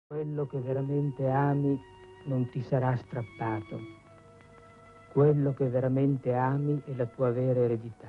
Quello che veramente ami non ti sarà strappato. Quello che veramente ami è la tua vera eredità.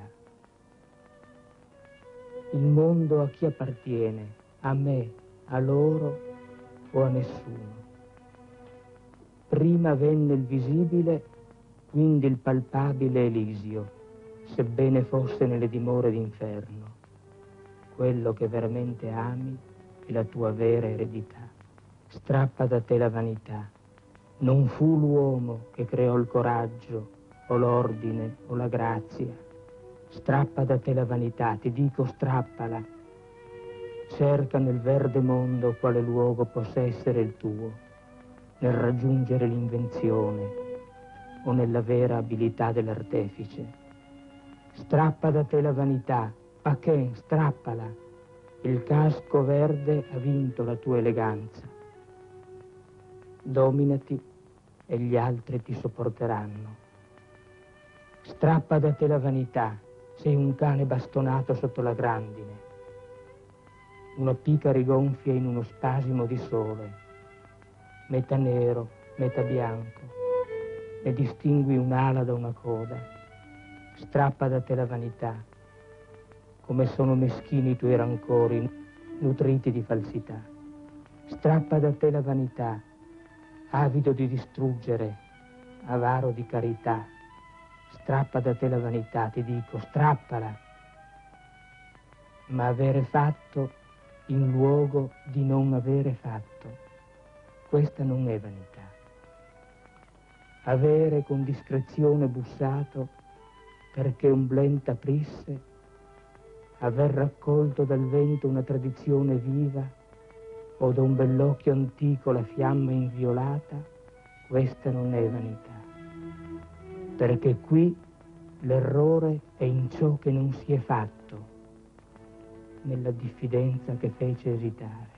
Il mondo a chi appartiene? A me, a loro o a nessuno? Prima venne il visibile, quindi il palpabile Elisio, sebbene fosse nelle dimore d'inferno. Quello che veramente ami è la tua vera eredità. Strappa da te la vanità. Non fu l'uomo che creò il coraggio, o l'ordine, o la grazia. Strappa da te la vanità, ti dico strappala. Cerca nel verde mondo quale luogo possa essere il tuo, nel raggiungere l'invenzione o nella vera abilità dell'artefice. Strappa da te la vanità, Paquin, strappala. Il casco verde ha vinto la tua eleganza. Dominati e gli altri ti sopporteranno. Strappa da te la vanità, sei un cane bastonato sotto la grandine, una pica rigonfia in uno spasimo di sole, metà nero, metà bianco, ne distingui un'ala da una coda. Strappa da te la vanità, come sono meschini i tuoi rancori nutriti di falsità. Strappa da te la vanità, avido di distruggere, avaro di carità. Strappa da te la vanità, ti dico, strappala. Ma avere fatto in luogo di non avere fatto, questa non è vanità. Avere con discrezione bussato perché un blent aprisse, aver raccolto dal vento una tradizione viva o da un bell'occhio antico la fiamma inviolata, questa non è vanità. Perché qui l'errore è in ciò che non si è fatto, nella diffidenza che fece esitare.